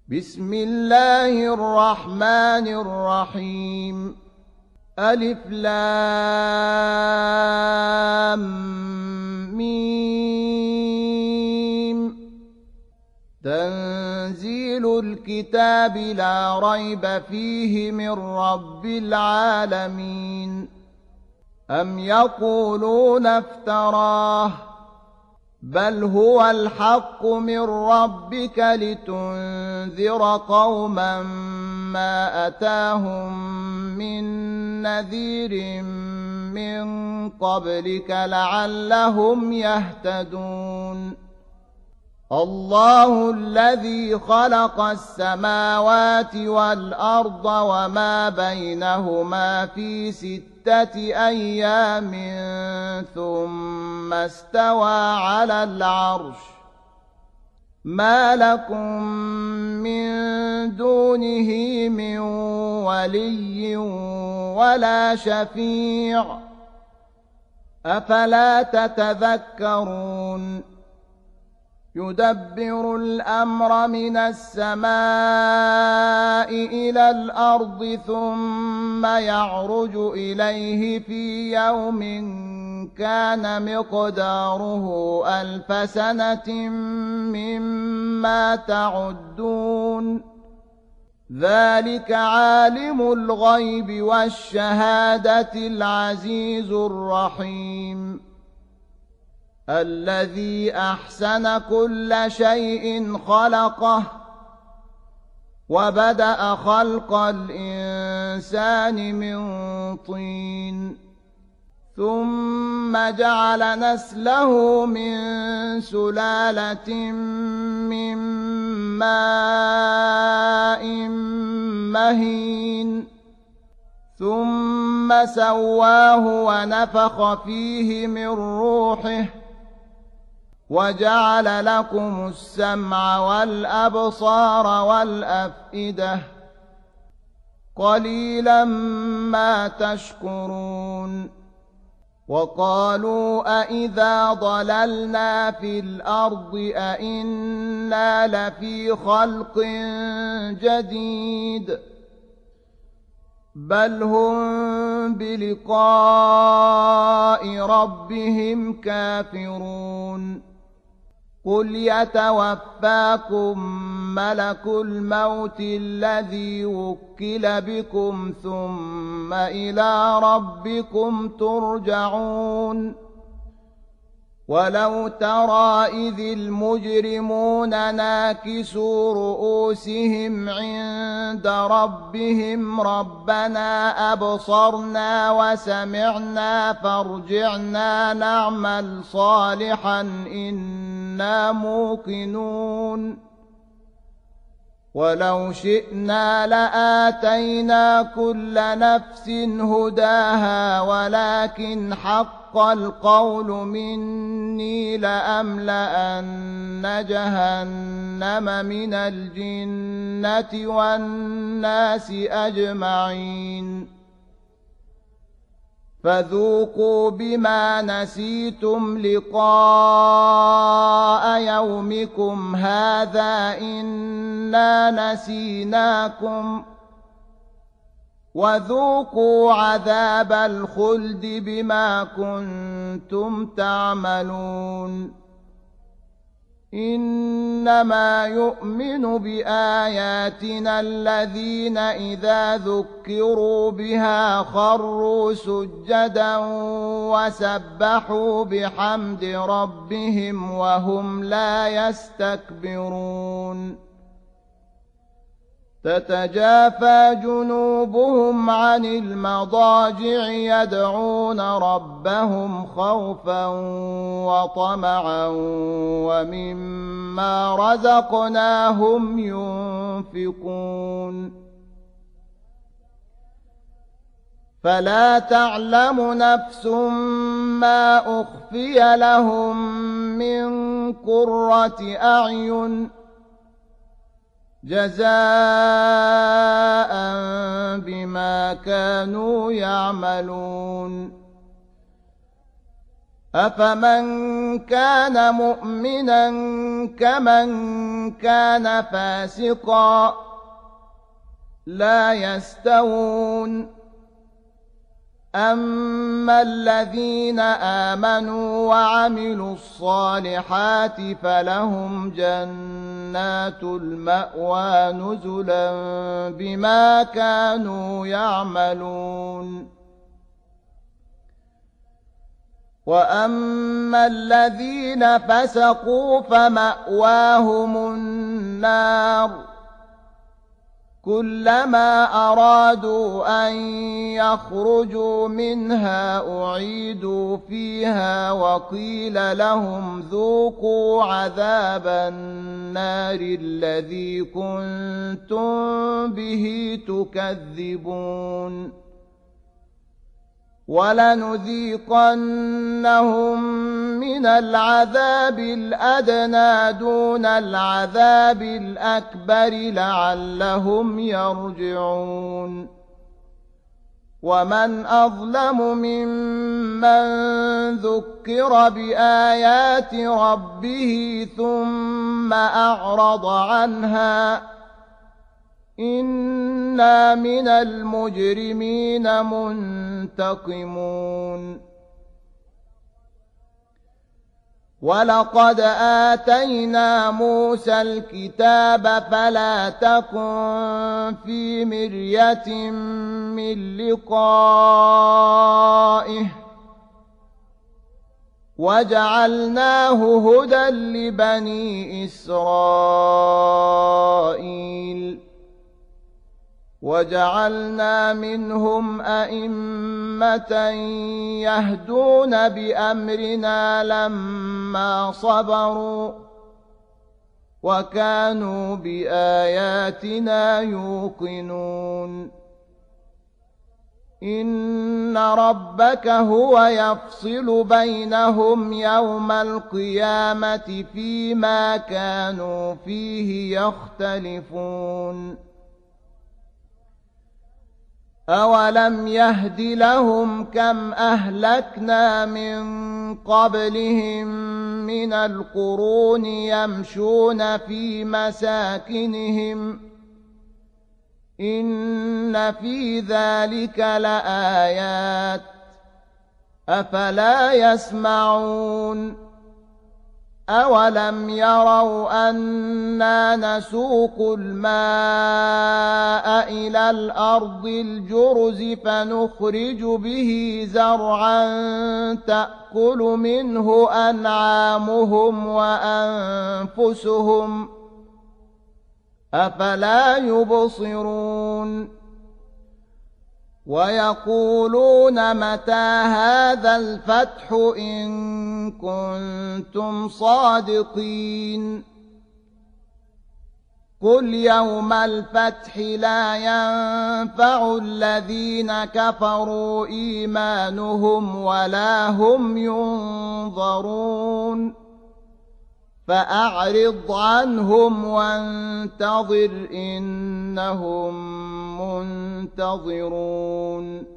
بسم الله الرحمن الرحيم. ألف لام ميم. تنزيل الكتاب لا ريب فيه من رب العالمين. أم يقولون افتراه بل هو الحق من ربك لتنذر قوما ما أتاهم من نذير من قبلك لعلهم يهتدون. الله الذي خلق السماوات والأرض وما بينهما في 6 أيام ثم استوى على العرش. ما لكم من دونه من ولي ولا شفيع أفلا تتذكرون. يدبر الأمر من السماء إلى الأرض ثم يعرج إليه في يوم كان مقداره 1000 سنة مما تعدون. ذلك عالم الغيب والشهادة العزيز الرحيم. الذي أحسن كل شيء خلقه وبدأ خلق الإنسان من طين ثم جعل نسله من سلالة من ماء مهين ثم سواه ونفخ فيه من روحه وجعل لكم السمع والأبصار والأفئدة قليلا ما تشكرون. وقالوا أإذا ضللنا في الأرض أإنا لفي خلق جديد بل هم بلقاء ربهم كافرون. قل يتوفاكم ملك الموت الذي وكل بكم ثم إلى ربكم ترجعون. ولو ترى إذ المجرمون ناكسوا رؤوسهم عند ربهم ربنا أبصرنا وسمعنا فارجعنا نعمل صالحا إنا موقنون. ولو شئنا لآتينا كل نفس هداها ولكن حق القول مني لأملأن جهنم من الجنة والناس أجمعين. فذوقوا بما نسيتم لقاء يومكم هذا إنا نسيناكم وذوقوا عذاب الخلد بما كنتم تعملون. إنما يؤمن بآياتنا الذين إذا ذكروا بها خروا سجدا وسبحوا بحمد ربهم وهم لا يستكبرون. تتجافى جنوبهم عن المضاجع يدعون ربهم خوفا وطمعا ومما رزقناهم ينفقون. فلا تعلم نفس ما أخفي لهم من قرة أعين جزاء بما كانوا يعملون. أفمن كان مؤمنا كمن كان فاسقا لا يستوون أما الذين آمنوا وعملوا الصالحات فلهم جنات المأوى نزلا بما كانوا يعملون وأما الذين فسقوا فمأواهم النار كلما أرادوا أن يخرجوا منها أعيدوا فيها وقيل لهم ذوقوا عذاب النار الذي كنتم به تكذبون ولنذيقنهم من العذاب الأدنى دون العذاب الأكبر لعلهم يرجعون ومن أظلم ممن ذكر بآيات ربه ثم أعرض عنها إنا من المجرمين منتقمون ولقد آتينا موسى الكتاب فلا تكن في مرية من لقائه وجعلناه هدى لبني إسرائيل وجعلنا منهم أئمة يهدون بأمرنا لما صبروا وكانوا بآياتنا يوقنون إن ربك هو يفصل بينهم يوم القيامة فيما كانوا فيه يختلفون أولم يهد لهم كم أهلكنا من قبلهم من القرون يمشون في مساكنهم إن في ذلك لآيات أفلا يسمعون أولم يروا أنا نسوق الماء إلى الأرض الجرز فنخرج به زرعا تأكل منه أنعامهم وأنفسهم أفلا يبصرون ويقولون متى هذا الفتح إن كنتم صادقين قل يوم الفتح لا ينفع الذين كفروا إيمانهم ولا هم ينظرون فأعرض عنهم وانتظر إنهم منتظرون